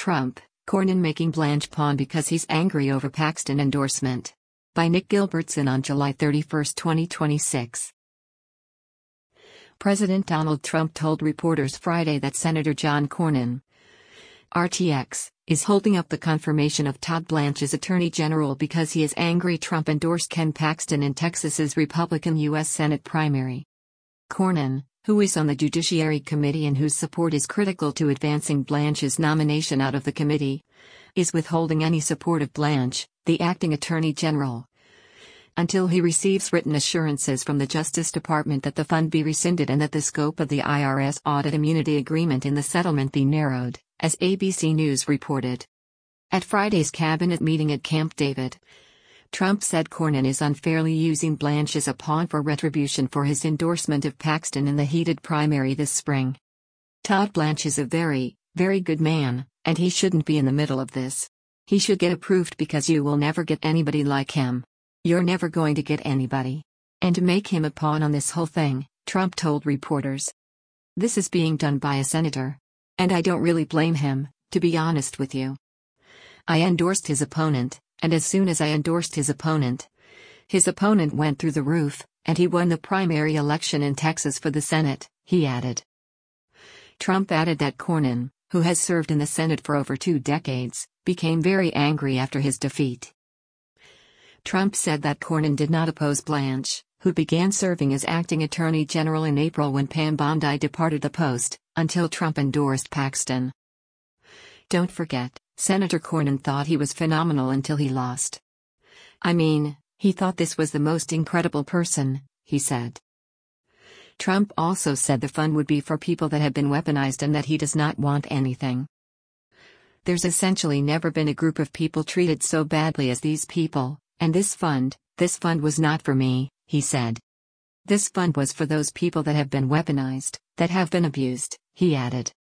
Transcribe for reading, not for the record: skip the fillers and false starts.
Trump, Cornyn making Blanche pawn because he's angry over Paxton endorsement. By Nick Gilbertson on July 31, 2026. President Donald Trump told reporters Friday that Senator John Cornyn, RTX, is holding up the confirmation of Todd Blanche as Attorney General because he is angry Trump endorsed Ken Paxton in Texas's Republican U.S. Senate primary. Cornyn, who is on the Judiciary Committee and whose support is critical to advancing Blanche's nomination out of the committee, is withholding any support of Blanche, the acting Attorney General, until he receives written assurances from the Justice Department that the fund be rescinded and that the scope of the IRS audit immunity agreement in the settlement be narrowed, as ABC News reported. At Friday's cabinet meeting at Camp David, Trump said Cornyn is unfairly using Blanche as a pawn for retribution for his endorsement of Paxton in the heated primary this spring. Todd Blanche is a very, very good man, and he shouldn't be in the middle of this. He should get approved because you will never get anybody like him. You're never going to get anybody. And to make him a pawn on this whole thing, Trump told reporters. This is being done by a senator. And I don't really blame him, to be honest with you. I endorsed his opponent, and as soon as I endorsed his opponent went through the roof, and he won the primary election in Texas for the Senate, he added. Trump added that Cornyn, who has served in the Senate for over 2 decades, became very angry after his defeat. Trump said that Cornyn did not oppose Blanche, who began serving as acting Attorney General in April when Pam Bondi departed the post, until Trump endorsed Paxton. Don't forget, Senator Cornyn thought he was phenomenal until he lost. I mean, he thought this was the most incredible person, he said. Trump also said the fund would be for people that have been weaponized and that he does not want anything. There's essentially never been a group of people treated so badly as these people, and this fund was not for me, he said. This fund was for those people that have been weaponized, that have been abused, he added.